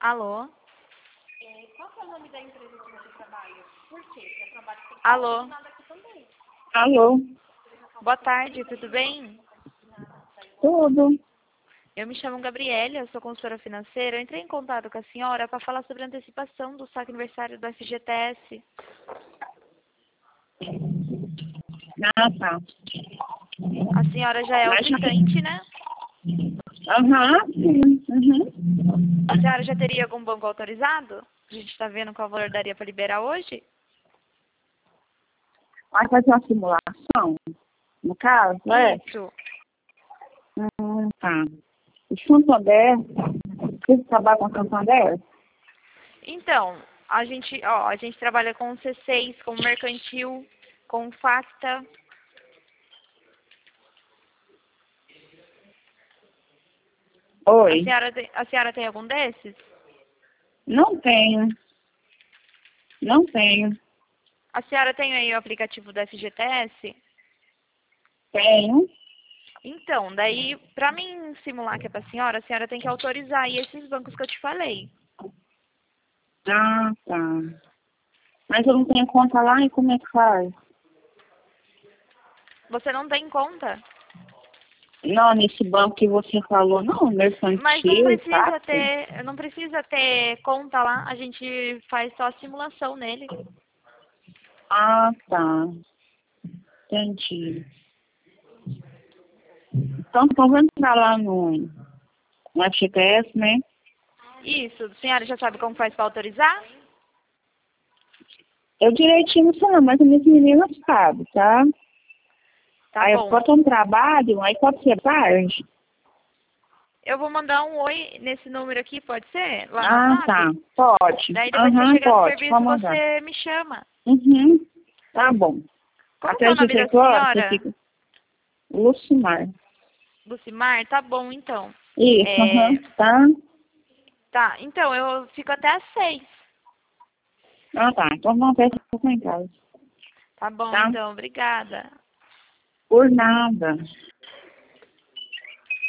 Alô? Qual que é o nome da empresa que você trabalha? Por quê? Eu trabalho com Alô? nada aqui também. Alô? Boa tarde, tudo bem? Tudo? Eu me chamo Gabriela, eu sou consultora financeira. Eu entrei em contato com a senhora para falar sobre a antecipação do saque aniversário do FGTS. Ah, tá. A senhora já é o quitante, né? Sim. Uhum. A senhora já teria algum banco autorizado? A gente está vendo qual valor daria para liberar hoje? Vai fazer uma simulação, no caso, é? Isso. Tá. O Santander, você trabalha com Santander? Então, a gente trabalha com C6, com mercantil, com Facta. Oi? A senhora tem algum desses? Não tenho. Não tenho. A senhora tem aí o aplicativo do FGTS? Tenho. Então, daí, para mim simular que é para a senhora tem que autorizar aí esses bancos que eu te falei. Ah, tá. Mas eu não tenho conta lá e como é que faz? Você não tem conta? Não, nesse banco que você falou, não, Mas não mercantil, precisa táxi. não precisa ter conta lá, a gente faz só a simulação nele. Ah, tá. Entendi. Então, vamos entrar lá no FGTS, né? Isso, a senhora já sabe como faz para autorizar? Eu direitinho não sei não, mas a minha menina sabe, tá? Tá Aí eu bom. tô no trabalho, aí pode ser tarde? Eu vou mandar um oi nesse número aqui, pode ser? Lá no Ah, WhatsApp? tá. Pode. Daí depois que você chegar do Pode. serviço, Vamos mandar. você me chama. Uhum. Tá bom. Como que Até é o às nome da 18 horas você senhora? fica... Lucimar. Lucimar? Tá bom, então. Isso, tá? Tá, então, eu fico até às 6. Ah, tá. Então vamos ver se eu tô em casa. Tá bom, Tá? então, obrigada. Por nada.